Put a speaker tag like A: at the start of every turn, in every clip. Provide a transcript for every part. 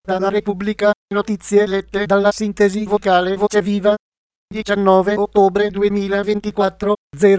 A: Dalla Repubblica, notizie lette dalla sintesi vocale Voce Viva. 19 ottobre 2024,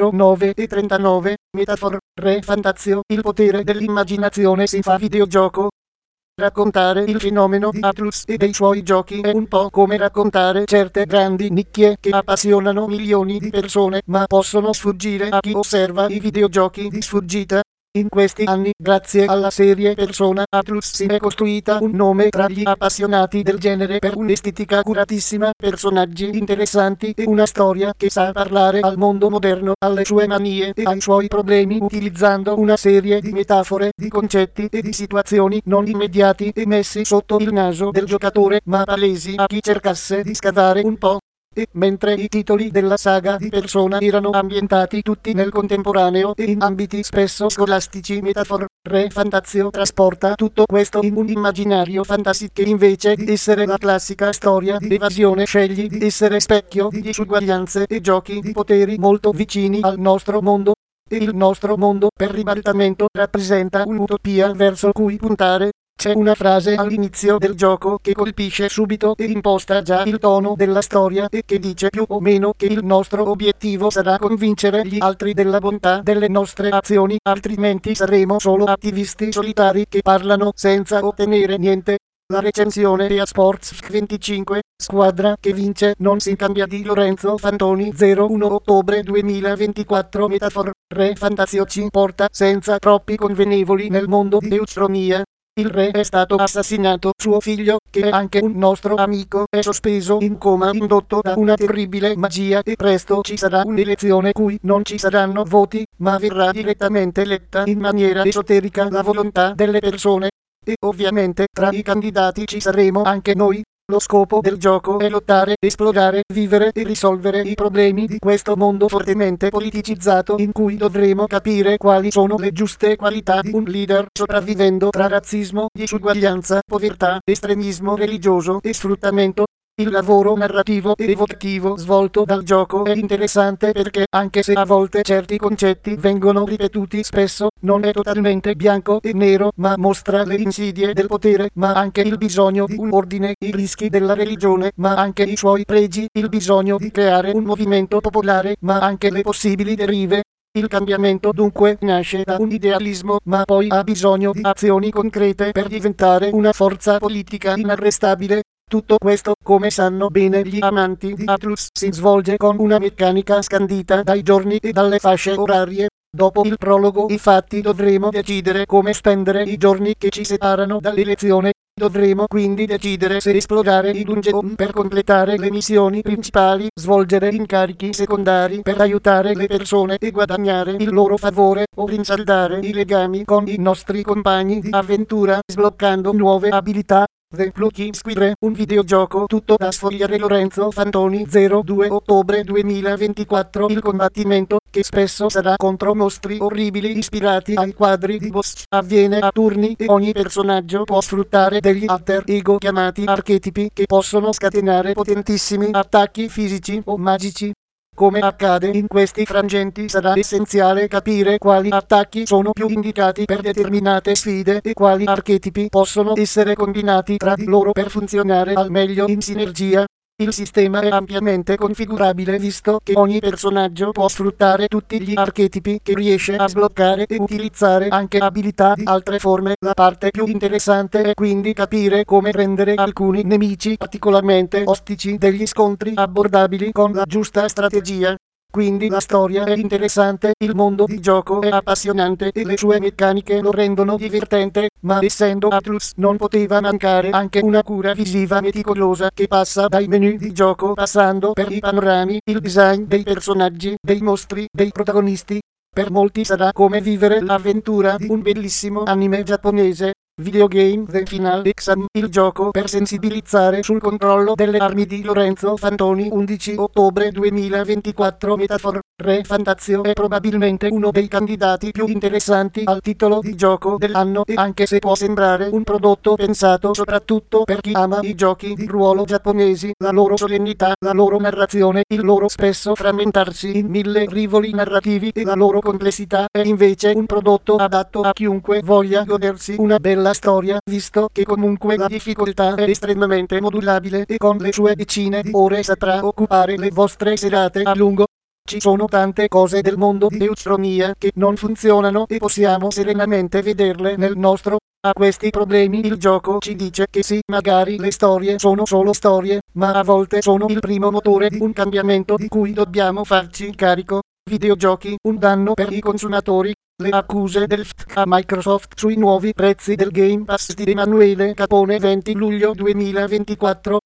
A: 09:39, Metafor, Re Fantazio, il potere dell'immaginazione si fa videogioco. Raccontare il fenomeno di Atlus e dei suoi giochi è un po' come raccontare certe grandi nicchie che appassionano milioni di persone ma possono sfuggire a chi osserva i videogiochi di sfuggita. In questi anni, grazie alla serie Persona, Atlus si è costruita un nome tra gli appassionati del genere per un'estetica curatissima, personaggi interessanti e una storia che sa parlare al mondo moderno, alle sue manie e ai suoi problemi utilizzando una serie di metafore, di concetti e di situazioni non immediati e messi sotto il naso del giocatore ma palesi a chi cercasse di scavare un po'. E mentre i titoli della saga di Persona erano ambientati tutti nel contemporaneo e in ambiti spesso scolastici, Metafor, Re Fantazio trasporta tutto questo in un immaginario fantasy che invece di essere la classica storia di evasione sceglie di essere specchio di disuguaglianze e giochi di poteri molto vicini al nostro mondo. E il nostro mondo, per ribaltamento, rappresenta un'utopia verso cui puntare. C'è una frase all'inizio del gioco che colpisce subito e imposta già il tono della storia e che dice più o meno che il nostro obiettivo sarà convincere gli altri della bontà delle nostre azioni, altrimenti saremo solo attivisti solitari che parlano senza ottenere niente. La recensione di Sports 25, squadra che vince non si cambia di Lorenzo Fantoni. 01 ottobre 2024, Metafor, Re Fantazio ci porta senza troppi convenevoli nel mondo di Eutronia. Il re è stato assassinato, suo figlio, che è anche un nostro amico, è sospeso in coma indotto da una terribile magia e presto ci sarà un'elezione cui non ci saranno voti, ma verrà direttamente letta in maniera esoterica la volontà delle persone. E ovviamente tra i candidati ci saremo anche noi. Lo scopo del gioco è lottare, esplorare, vivere e risolvere i problemi di questo mondo fortemente politicizzato in cui dovremo capire quali sono le giuste qualità di un leader sopravvivendo tra razzismo, disuguaglianza, povertà, estremismo religioso e sfruttamento. Il lavoro narrativo e evocativo svolto dal gioco è interessante perché, anche se a volte certi concetti vengono ripetuti spesso, non è totalmente bianco e nero, ma mostra le insidie del potere, ma anche il bisogno di un ordine, i rischi della religione, ma anche i suoi pregi, il bisogno di creare un movimento popolare, ma anche le possibili derive. Il cambiamento dunque nasce da un idealismo, ma poi ha bisogno di azioni concrete per diventare una forza politica inarrestabile. Tutto questo, come sanno bene gli amanti di Atlus, si svolge con una meccanica scandita dai giorni e dalle fasce orarie. Dopo il prologo, infatti, dovremo decidere come spendere i giorni che ci separano dall'elezione. Dovremo quindi decidere se esplorare i dungeon per completare le missioni principali, svolgere incarichi secondari per aiutare le persone e guadagnare il loro favore, o rinsaldare i legami con i nostri compagni di avventura, sbloccando nuove abilità. The Plucky Squire, un videogioco tutto da sfogliare. Lorenzo Fantoni. 02 ottobre 2024. Il combattimento, che spesso sarà contro mostri orribili ispirati ai quadri di Bosch, avviene a turni e ogni personaggio può sfruttare degli alter ego chiamati archetipi che possono scatenare potentissimi attacchi fisici o magici. Come accade in questi frangenti sarà essenziale capire quali attacchi sono più indicati per determinate sfide e quali archetipi possono essere combinati tra di loro per funzionare al meglio in sinergia. Il sistema è ampiamente configurabile visto che ogni personaggio può sfruttare tutti gli archetipi che riesce a sbloccare e utilizzare anche abilità di altre forme. La parte più interessante è quindi capire come rendere alcuni nemici particolarmente ostici degli scontri abbordabili con la giusta strategia. Quindi la storia è interessante, il mondo di gioco è appassionante e le sue meccaniche lo rendono divertente, ma essendo Atlus non poteva mancare anche una cura visiva meticolosa che passa dai menu di gioco passando per i panorami, il design dei personaggi, dei mostri, dei protagonisti. Per molti sarà come vivere l'avventura di un bellissimo anime giapponese. Videogame The Final Exam, il gioco per sensibilizzare sul controllo delle armi di Lorenzo Fantoni. 11 ottobre 2024. Metafor. Re Fantazio è probabilmente uno dei candidati più interessanti al titolo di gioco dell'anno e anche se può sembrare un prodotto pensato soprattutto per chi ama i giochi di ruolo giapponesi, la loro solennità, la loro narrazione, il loro spesso frammentarsi in mille rivoli narrativi e la loro complessità è invece un prodotto adatto a chiunque voglia godersi una bella storia, visto che comunque la difficoltà è estremamente modulabile e con le sue decine di ore saprà occupare le vostre serate a lungo. Ci sono tante cose del mondo di Eutronia che non funzionano e possiamo serenamente vederle nel nostro. A questi problemi il gioco ci dice che sì, magari le storie sono solo storie, ma a volte sono il primo motore di un cambiamento di cui dobbiamo farci carico. Videogiochi, un danno per i consumatori. Le accuse del FTC a Microsoft sui nuovi prezzi del Game Pass di Emanuele Capone 20 luglio 2024.